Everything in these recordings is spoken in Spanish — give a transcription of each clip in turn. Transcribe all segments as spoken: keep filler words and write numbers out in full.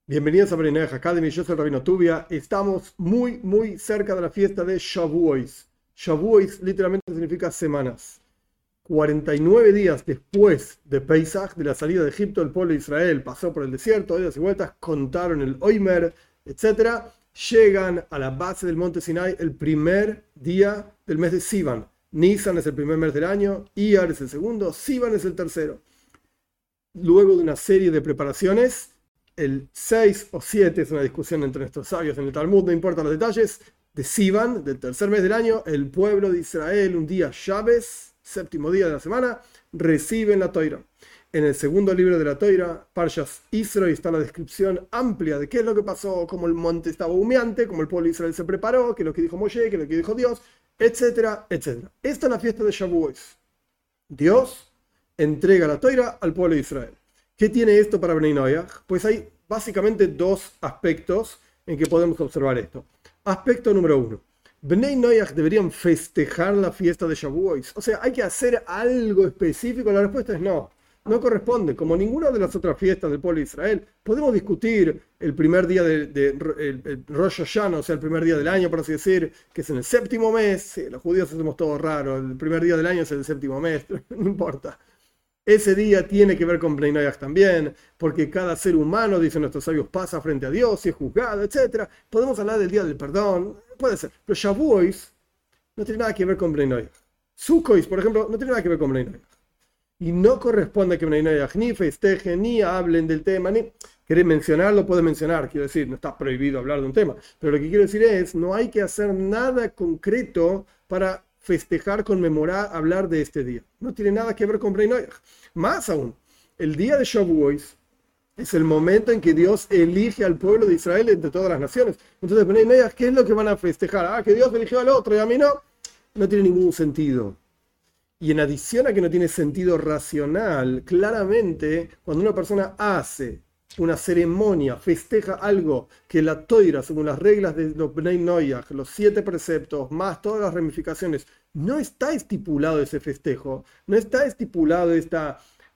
Bienvenidos a Bnei Academy, yo soy el Rabino Tubia. Estamos muy, muy cerca de la fiesta de Shavuos. Shavuos literalmente significa semanas. cuarenta y nueve días después de Pesach, de la salida de Egipto, el pueblo de Israel pasó por el desierto, idas y vueltas, contaron el Omer, etcétera. Llegan a la base del monte Sinai el primer día del mes de Sivan. Nisan es el primer mes del año, Iyar es el segundo, Sivan es el tercero. Luego de una serie de preparaciones, el seis o siete, es una discusión entre nuestros sabios en el Talmud, no importa los detalles, de Sivan, del tercer mes del año, el pueblo de Israel, un día Shabbos, séptimo día de la semana, reciben la Toira. En el segundo libro de la Toira, Parshas Yisro, está la descripción amplia de qué es lo que pasó, cómo el monte estaba humeante, cómo el pueblo de Israel se preparó, qué es lo que dijo Moshe, qué es lo que dijo Dios, etcétera, etcétera. Esta es la fiesta de Shavuos. Dios entrega la Toira al pueblo de Israel. ¿Qué tiene esto para Bnei Noach? Pues hay básicamente dos aspectos en que podemos observar esto. Aspecto número uno. Bnei Noach deberían festejar la fiesta de Shavuos. O sea, ¿hay que hacer algo específico? La respuesta es no. No corresponde. Como ninguna de las otras fiestas del pueblo de Israel, podemos discutir el primer día de, de el, el Rosh Hashanah, o sea, el primer día del año, por así decir, que es en el séptimo mes. Sí, los judíos hacemos todo raro. El primer día del año es el séptimo mes. No importa. Ese día tiene que ver con Bnei Noach también, porque cada ser humano, dicen nuestros sabios, pasa frente a Dios y es juzgado, etcétera. Podemos hablar del día del perdón, puede ser. Pero Shavuos no tiene nada que ver con Bnei Noach. Sukkot, por ejemplo, no tiene nada que ver con Bnei Noach. Y no corresponde que Bnei Noach ni festejen, ni hablen del tema, ni... ¿Querés mencionarlo? Puedes mencionar, quiero decir, no está prohibido hablar de un tema. Pero lo que quiero decir es, no hay que hacer nada concreto para festejar, conmemorar, hablar de este día. No tiene nada que ver con Bnei Noach. Más aún, el día de Shavuos es el momento en que Dios elige al pueblo de Israel entre todas las naciones. Entonces, Bnei Noach, ¿qué es lo que van a festejar? Ah, que Dios eligió al otro y a mí no. No tiene ningún sentido. Y en adición a que no tiene sentido racional, claramente, cuando una persona hace una ceremonia, festeja algo que la Toira, según las reglas de los Bnei Noach, los siete preceptos, más todas las ramificaciones, no está estipulado ese festejo, no está estipulado esta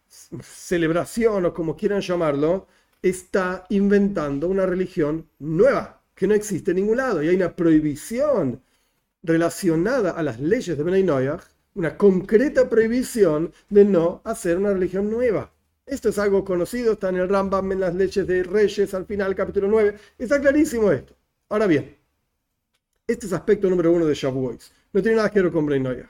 celebración o como quieran llamarlo, está inventando una religión nueva que no existe en ningún lado. Y hay una prohibición relacionada a las leyes de Bnei Noach, una concreta prohibición de no hacer una religión nueva. Esto es algo conocido, está en el Rambam, en las leyes de Reyes, al final, capítulo nueve. Está clarísimo esto. Ahora bien, este es aspecto número uno de Shavuos. No tiene nada que ver con Bnei Noach.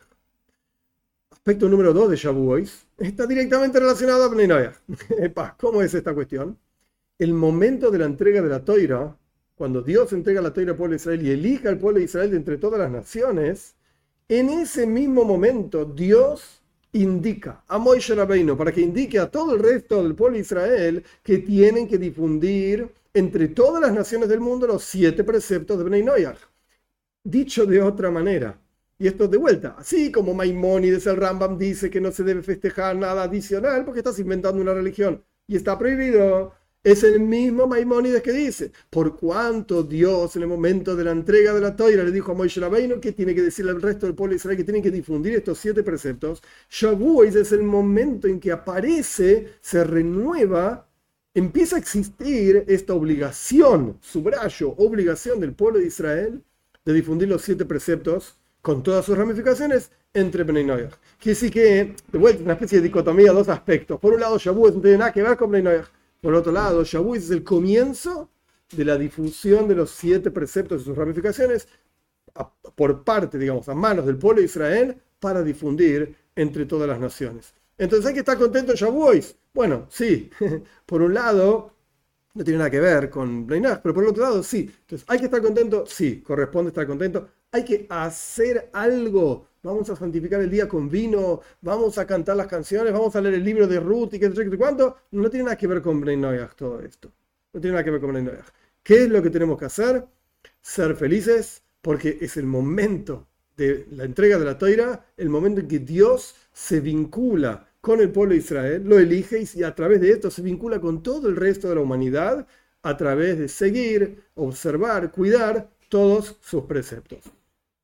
Aspecto número dos de Shavuos está directamente relacionado a Bnei Noach. ¿Cómo es esta cuestión? El momento de la entrega de la Toira, cuando Dios entrega la Toira al pueblo de Israel y elija al pueblo de Israel de entre todas las naciones, en ese mismo momento Dios indica a Moshe Rabbeinu para que indique a todo el resto del pueblo de Israel que tienen que difundir entre todas las naciones del mundo los siete preceptos de Bnei Noach. Dicho de otra manera, y esto de vuelta, así como Maimónides, el Rambam, dice que no se debe festejar nada adicional porque estás inventando una religión y está prohibido, es el mismo Maimónides que dice, por cuanto Dios en el momento de la entrega de la Toira le dijo a Moshe Rabbeinu que tiene que decirle al resto del pueblo de Israel que tienen que difundir estos siete preceptos, Shavuos es el momento en que aparece, se renueva, empieza a existir esta obligación, subrayo, obligación del pueblo de Israel de difundir los siete preceptos con todas sus ramificaciones entre Bnei Noach. Quiere decir que, de vuelta, una especie de dicotomía, dos aspectos. Por un lado, Shavuos no tiene nada que ver con Bnei Noach. Por otro lado, Shavuos es el comienzo de la difusión de los siete preceptos y sus ramificaciones a, por parte, digamos, a manos del pueblo de Israel para difundir entre todas las naciones. Entonces, ¿hay que estar contento en Shavuos? Bueno, sí. Por un lado, no tiene nada que ver con Bnei Noach, pero por el otro lado, sí. Entonces, ¿hay que estar contento? Sí, corresponde estar contento. Hay que hacer algo. Vamos a santificar el día con vino, vamos a cantar las canciones, vamos a leer el libro de Ruth y qué sé yo cuánto. No tiene nada que ver con Bnei Noach todo esto. No tiene nada que ver con Bnei Noach. ¿Qué es lo que tenemos que hacer? Ser felices porque es el momento de la entrega de la Toira, el momento en que Dios se vincula con el pueblo de Israel, lo elige y a través de esto se vincula con todo el resto de la humanidad a través de seguir, observar, cuidar todos sus preceptos.